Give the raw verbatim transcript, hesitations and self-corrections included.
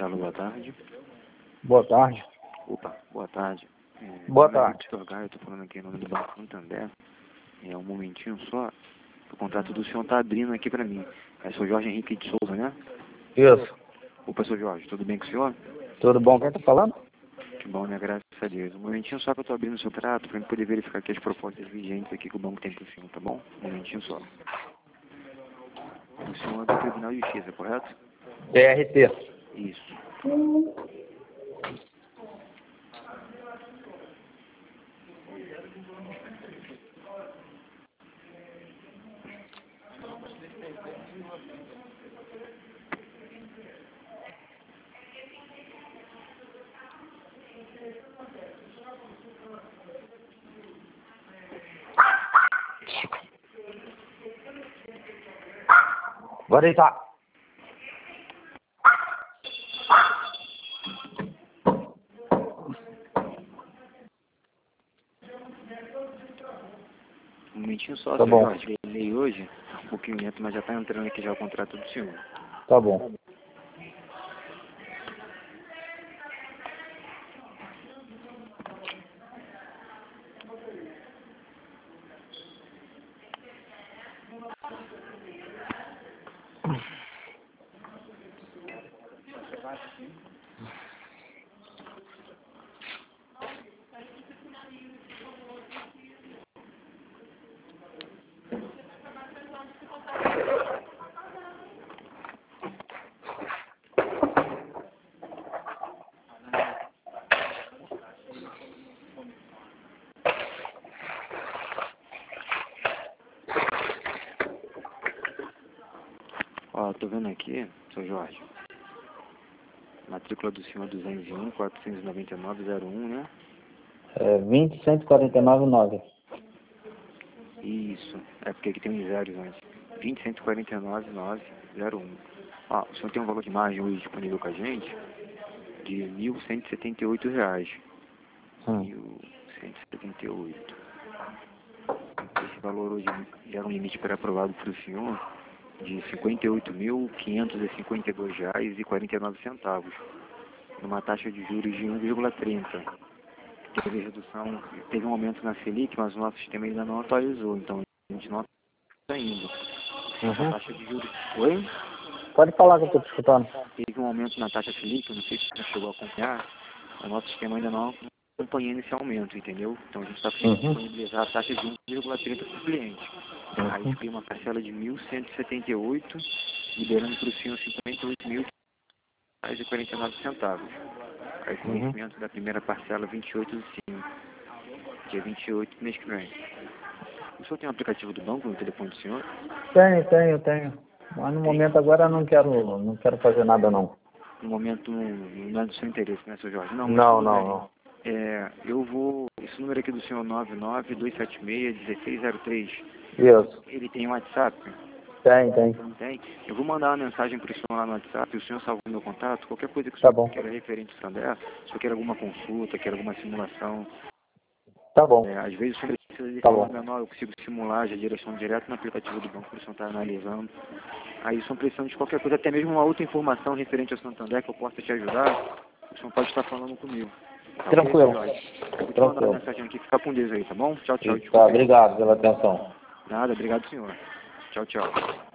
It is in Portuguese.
Alô, boa tarde. Boa tarde. Opa, boa tarde. É, Boa meu nome é tarde. Victor Gaio, eu tô falando aqui em nome do Banco Santander. É um momentinho só. O contato do senhor tá abrindo aqui pra mim. É seu Jorge Henrique de Souza, né? Isso. Opa, seu Jorge, tudo bem com o senhor? Tudo bom? Quem tá falando? Que bom, né? Graças a Deus. Um momentinho só que eu tô abrindo o seu trato pra gente poder verificar aqui as propostas vigentes aqui que o banco tem pro senhor, tá bom? Um momentinho só. O senhor é do Tribunal de Justiça, correto? T R T. Isso. Vai deitar. Um momentinho só, Tá seu bom. Jorge. Eu leio hoje, um pouquinho lento, mas já tá entrando aqui já o contrato do senhor. Tá bom. Ó, tô vendo aqui, seu Jorge. Matrícula do senhor duzentos e um, quatrocentos e noventa e nove, zero um, né? É vinte, cento e quarenta e nove, nove. Isso. É porque aqui tem uns zeros antes. vinte, cento e quarenta e nove, nove, zero um. Ó, o senhor tem um valor de margem hoje disponível com a gente de mil cento e setenta e oito reais. Hum. mil cento e setenta e oito. Esse valor hoje gera um limite pré-aprovado para o senhor de cinquenta e oito mil, quinhentos e cinquenta e dois reais e quarenta e nove centavos, numa taxa de juros de um vírgula trinta. Teve redução, teve um aumento na Selic, mas o nosso sistema ainda não atualizou, então a gente não está ainda. A Uhum. taxa de juros. Oi? Pode falar que eu tô te escutando. Teve um aumento na taxa Selic, eu não sei se você chegou a acompanhar, o nosso sistema ainda não acompanha esse aumento, entendeu? Então a gente está Uhum. disponibilizar a taxa de um vírgula trinta para o cliente. Aí Uhum. cria uma parcela de mil cento e setenta e oito, liberando para o senhor cinquenta e oito mil reais e quarenta e nove centavos. Aí com o Uhum. vencimento da primeira parcela vinte e oito de cinco, dia vinte e oito do mês que vem. O senhor tem um aplicativo do banco no telefone do senhor? Tenho, tenho, tenho. Mas no Tem. momento agora eu não quero, não quero fazer nada não. No momento não, não é do seu interesse, né, seu Jorge? Não, mas Não, tudo não, bem. não. É, eu vou. Esse número aqui do senhor nove nove dois sete seis um seis zero três, Isso. ele tem WhatsApp? Tem, tem. Tem. Eu vou mandar uma mensagem para o senhor lá no WhatsApp, o senhor salva o meu contato, qualquer coisa que o Tá senhor bom. queira referente ao Santander, se o senhor quer alguma consulta, quer alguma simulação, Tá bom. é, às vezes o senhor precisa de Tá valor bom. menor, eu consigo simular já direção direto no aplicativo do banco que o senhor está analisando. Aí o senhor precisando de qualquer coisa, até mesmo uma outra informação referente ao Santander que eu possa te ajudar, o senhor pode estar falando comigo. Tá ok, Tranquilo. seu Jorge? Eu vou te mandar uma Tranquilo. mensagem aqui, fica com Deus aí, tá bom? Tchau, tchau, E tá, desculpa aí. obrigado pela atenção. Nada, obrigado senhor. Tchau, tchau.